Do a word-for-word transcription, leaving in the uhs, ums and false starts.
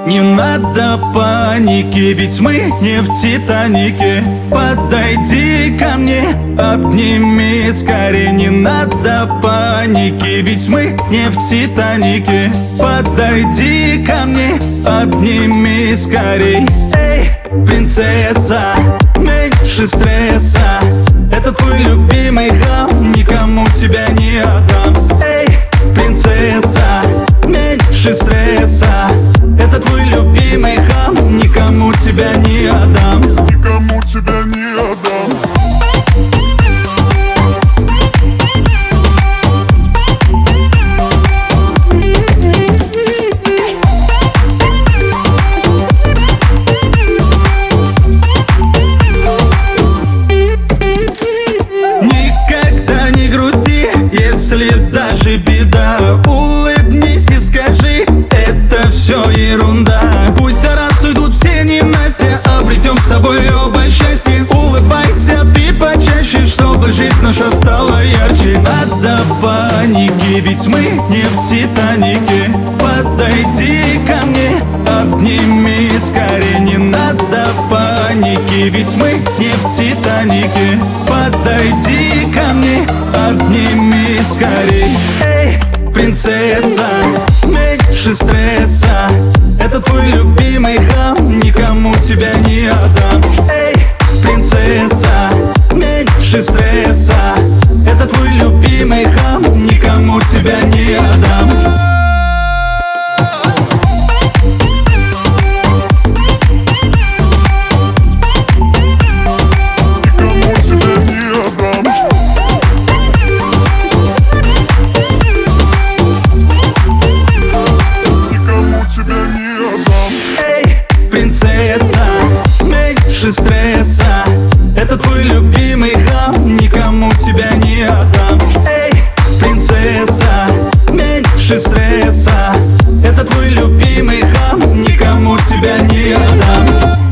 Не надо паники, ведь мы не в Титанике. Подойди ко мне, обними скорее. Не надо паники, ведь мы не в Титанике. Подойди ко мне, обними скорей. Эй, принцесса, меньше стресса. Это твой любимый хам, никому тебя не отдам. Эй, принцесса, меньше стресса. Это твой любимый хам, никому тебя не отдам. Никому тебя не отдам. Никогда не грусти, если даже беда. Улыбнись и скажи, это все ерунда. Пусть за раз уйдут все ненастья, обретем с тобой оба счастье. Улыбайся ты почаще, чтобы жизнь наша стала ярче. Надо паники, ведь мы не в Титанике. Подойди ко мне, обними скорее. Не надо паники, ведь мы не в Титанике. Подойди ко мне, обними скорей. Эй, принцесса, меньше стресса. Это твой любимый хам, никому тебя не отдам. Эй, принцесса, меньше стресса. Это твой любимый хам, никому тебя не отдам. Принцесса, меньше стресса. Это твой любимый хам, никому тебя не отдам. Эй, принцесса, меньше стресса. Это твой любимый хам, никому тебя не отдам.